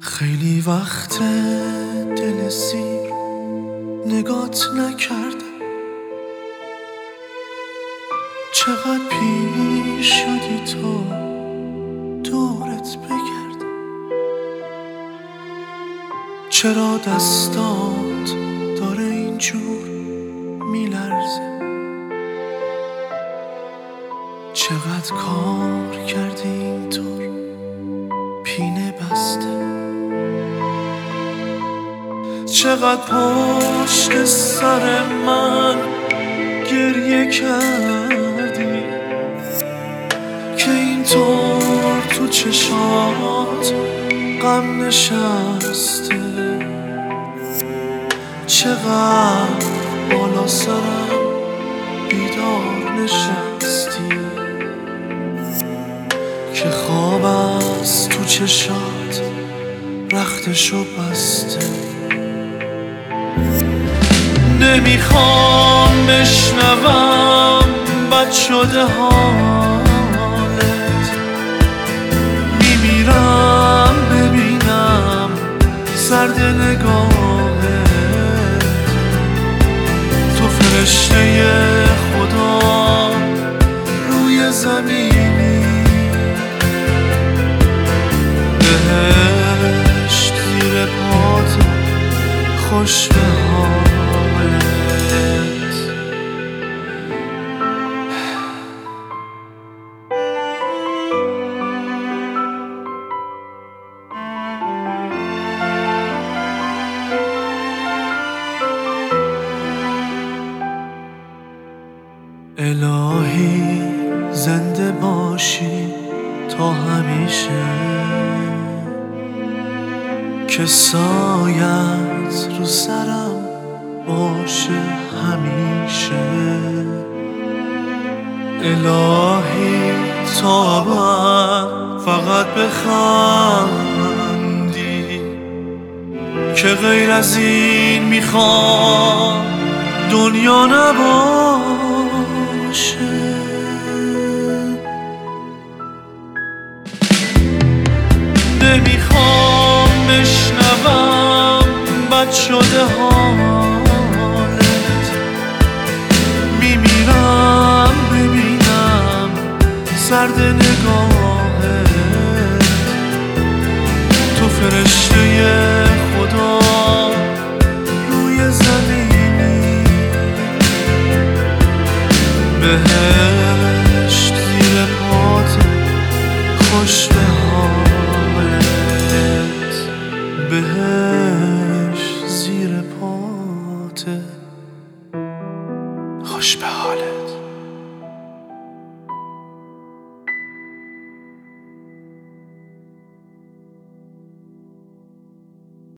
خیلی وقت دل سیر نگات نکردم، چقدر پیر شدی تو دورت بگردم. چرا دستات داره اینجور میلرزه، چقدر کار کردی اینطور پینه بسته، چقدر پشت سر من گریه کردی که اینطور تو چشات غم نشسته. چقدر بالا سرم بیدار نشستی که خواب از تو چشات رختشو بسته. نمیخوام بشنوم بد شده حالت، میمیرم ببینم سرد نگاهت. تو فرشته خدا روی زمینی، بهشت زیر پات خوش به حالت. الهی زنده باشی تا همیشه، که سایت رو سرم باشه همیشه. الهی تا ابد فقط بخندی، که غیر از این میخوام دنیا نباشه. نمیخوام بشنوم بد شده حالت، میمیرم ببینم سرد نگاهت. تو فرشته خدا روی زمینی، بهشت زیر پات خوش به حالت. بهشت زیر پات خوش به حالت.